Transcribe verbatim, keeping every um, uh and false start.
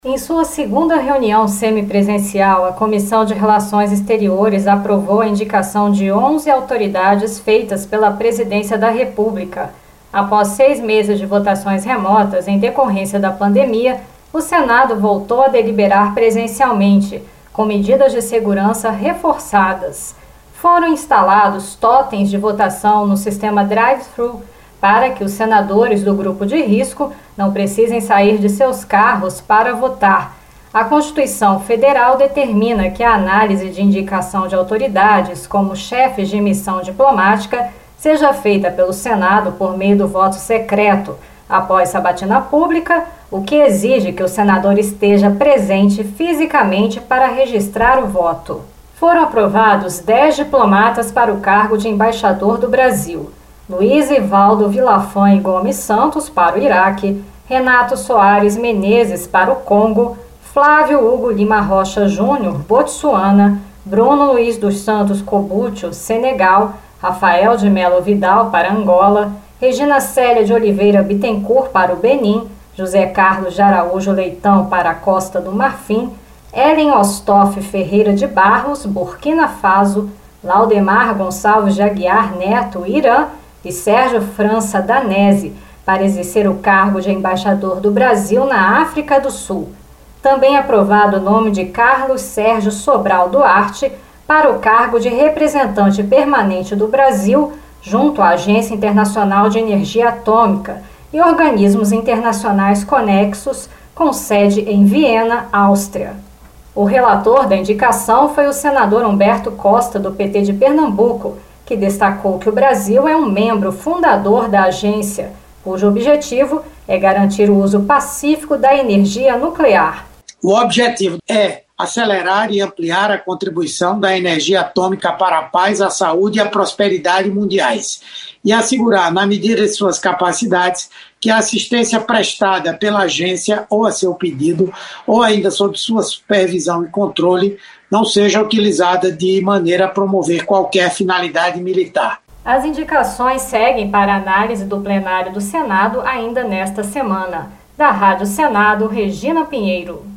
Em sua segunda reunião semipresencial, a Comissão de Relações Exteriores aprovou a indicação de onze autoridades feitas pela Presidência da República. Após seis meses de votações remotas em decorrência da pandemia, o Senado voltou a deliberar presencialmente, com medidas de segurança reforçadas. Foram instalados totens de votação no sistema drive-thru, para que os senadores do grupo de risco não precisem sair de seus carros para votar. A Constituição Federal determina que a análise de indicação de autoridades como chefes de missão diplomática seja feita pelo Senado por meio do voto secreto, após sabatina pública, o que exige que o senador esteja presente fisicamente para registrar o voto. Foram aprovados dez diplomatas para o cargo de embaixador do Brasil. Luiz Evaldo Vilafã e Gomes Santos para o Iraque, Renato Soares Menezes para o Congo, Flávio Hugo Lima Rocha Júnior, Botsuana, Bruno Luiz dos Santos Cobúcio, Senegal, Rafael de Melo Vidal para Angola, Regina Célia de Oliveira Bittencourt para o Benin, José Carlos de Araújo Leitão para a Costa do Marfim, Ellen Ostoff Ferreira de Barros, Burkina Faso, Laudemar Gonçalves de Aguiar Neto, Irã, e Sérgio França Danese, para exercer o cargo de embaixador do Brasil na África do Sul. Também aprovado o nome de Carlos Sérgio Sobral Duarte para o cargo de representante permanente do Brasil junto à Agência Internacional de Energia Atômica e organismos internacionais conexos, com sede em Viena, Áustria. O relator da indicação foi o senador Humberto Costa, do P T de Pernambuco, que destacou que o Brasil é um membro fundador da agência, cujo objetivo é garantir o uso pacífico da energia nuclear. O objetivo é acelerar e ampliar a contribuição da energia atômica para a paz, a saúde e a prosperidade mundiais e assegurar, na medida de suas capacidades, que a assistência prestada pela agência ou a seu pedido, ou ainda sob sua supervisão e controle, não seja utilizada de maneira a promover qualquer finalidade militar. As indicações seguem para análise do plenário do Senado ainda nesta semana. Da Rádio Senado, Regina Pinheiro.